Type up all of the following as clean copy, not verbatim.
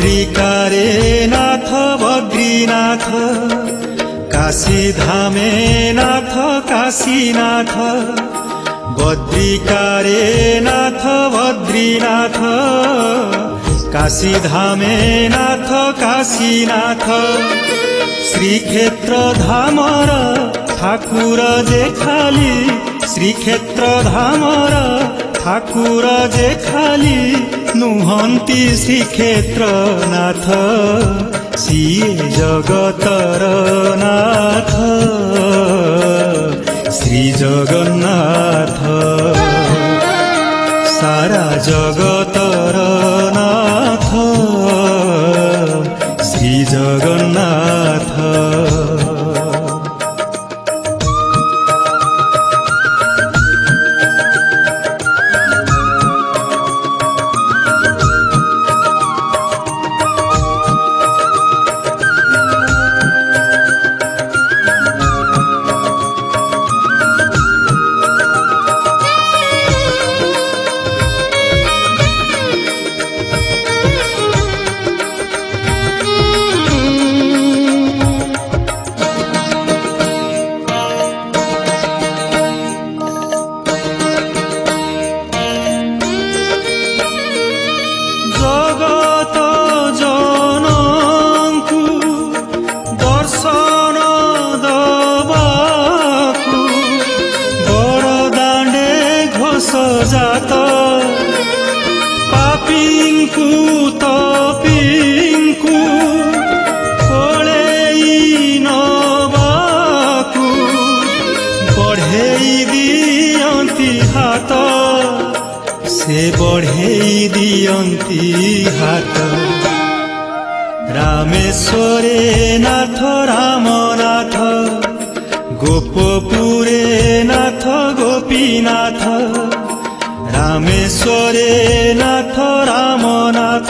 बद्रिकारे नाथ बद्रीनाथ काशी धामे नाथ काशीनाथ बद्रिकारे नाथ बद्रीनाथ काशी धामे नाथ काशीनाथ श्रीक्षेत्र धामर ठाकुर जे खाली श्रीक्षेत्र धामर ठाकुर जे खाली नुहंती श्रीक्षेत्र नाथ सिए जगतर नाथ श्री जगन्नाथ सारा जगतर नाथ श्री जगन्नाथ। जात पापिंकु तपिंकु कोलेई नबाकु बढ़ेई दियंती हाथ से बढ़ेई दियंती हाथ रामेश्वरे नाथ रामनाथ गोपपुरे नाथ गोपीनाथ रामेश्वरे नाथ रामनाथ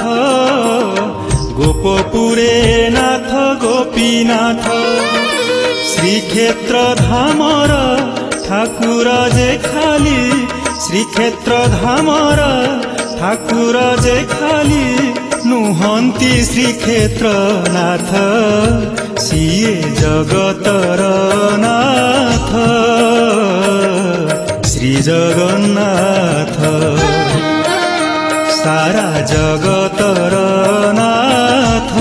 गोपपुरे नाथ गोपीनाथ श्रीक्षेत्र धामर ठाकुर जे खाली श्रीक्षेत्र धामर ठाकुर जे खाली नुहंती श्रीक्षेत्र नाथ सिए जगतर नाथ श्री जगन्नाथ सारा जगतर नाथ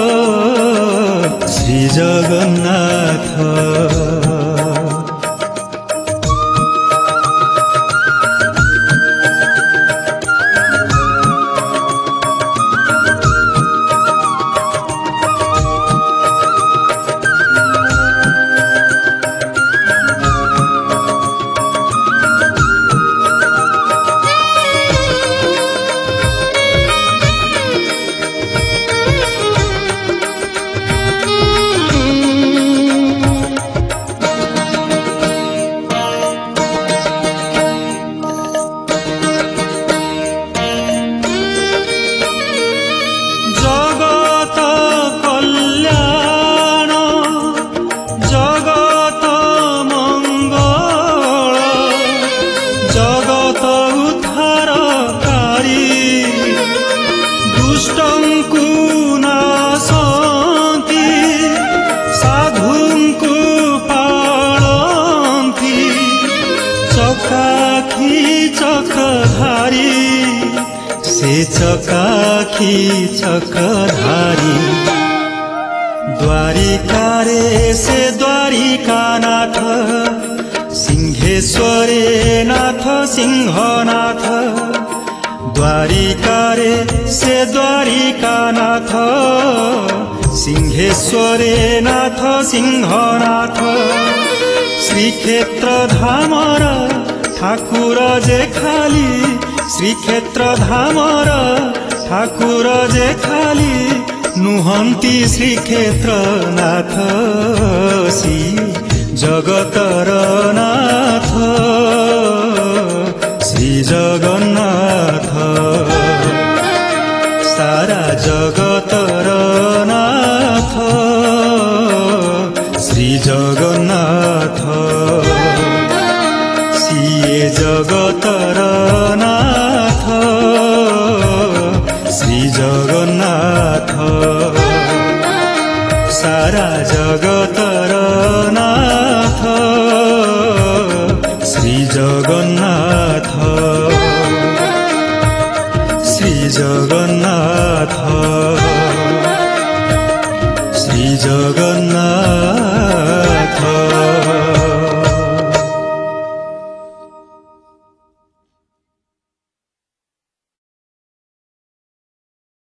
श्री जगन्नाथ। से चकाखी चकधारी द्वारिकारे से द्वारिकानाथ सिंहेश्वरे नाथ सिंहनाथ द्वारिकारे से द्वारिकानाथ सिंहेश्वरे नाथ सिंहनाथ श्रीक्षेत्र धामर ठाकुर जे खाली श्रीक्षेत्र धामर ठाकुर जे खाली नुहंती श्रीक्षेत्र नाथ सिए जगतर नाथ श्री जगन्नाथ सारा जगतर नाथ श्री जगन्नाथ सिए जगतर नाथ श्री जगन्नाथ। सारा जगतर नाथ श्री जगन्नाथ।